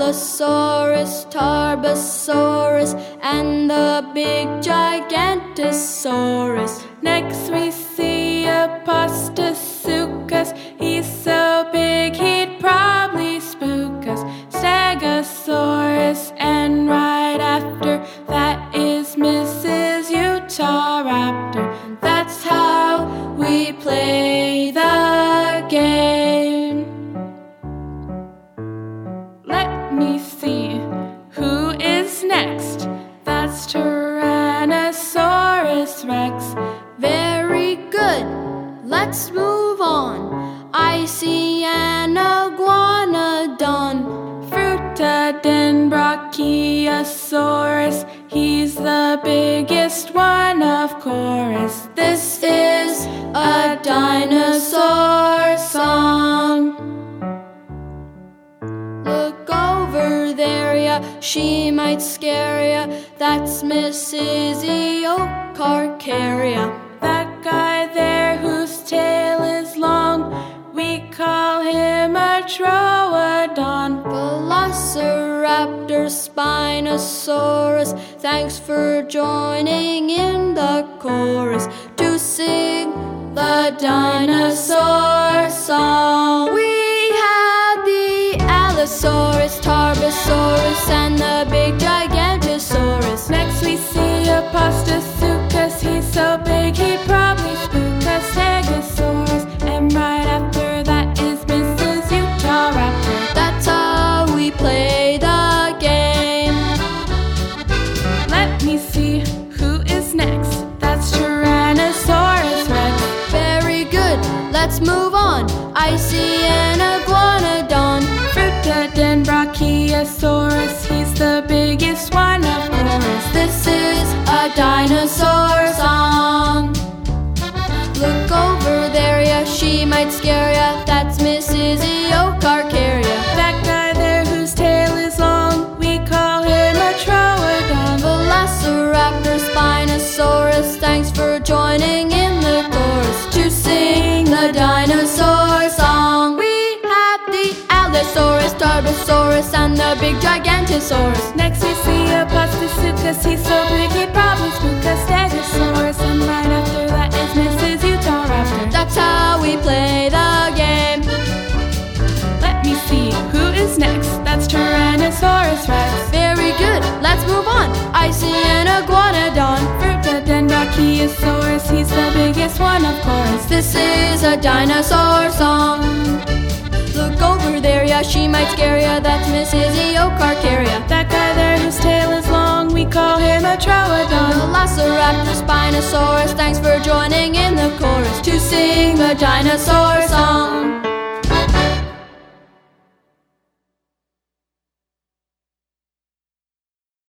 Allosaurus, Tarbosaurus, and the big Gigantosaurus. Next we see Opisthosuchus. He's so big he'd probably spook us. Stegosaurus, and right after that is Mrs. Utahraptor. That's how we play the game. Let me see, who is next? That's Tyrannosaurus Rex. Very good, let's move on. I see an iguanodon. Fruitodon Brachiosaurus. He's the biggest one, of course. This is a dinosaur song. Look over there, yeah, she might scare ya. That's Mrs. Eocarcharia. That guy there whose tail is long, we call him a Troodon. Velociraptor, Spinosaurus, thanks for joining in the chorus to sing the dinosaur song. We have the Allosaurus, Tarbosaurus, and the big Gigantosaurus. Next we see Opisthosuchus. He's so big he'd probably spook us. Stegosaurus, and right after that is Mrs. Utahraptor. That's how we play the game. Let me see, who is next? That's Tyrannosaurus Rex. Very good, let's move on. I see an iguanodon. Fruitodon Brachiosaurus. He's the biggest one, of course. This is a dinosaur song. Look over there, yeah, she might scare ya. That's Mrs. Eocarcharia. That guy there whose tail is long, we call him a Troodon. Velociraptor, Spinosaurus, thanks for joining in the chorus to sing the dinosaur song. We have the Allosaurus, Tarbosaurus, and the big Gigantosaurus. Next we see Opisthosuchus. He's so big he'd probably spook us. Stegosaurus, and right after that is Mrs. Utahraptor. That's how we play the game. Let me see, who is next? That's Tyrannosaurus Rex. Very good, let's move on. I see an iguanodon. Fruitodon Brachiosaurus. He's the biggest one, of course. This is a dinosaur song. Look over there, yeah, she might scare ya. That's Mrs. Eocarcharia. That guy there whose tail is long, we call him a Troodon. Velociraptor, Spinosaurus, thanks for joining in the chorus to sing the dinosaur song.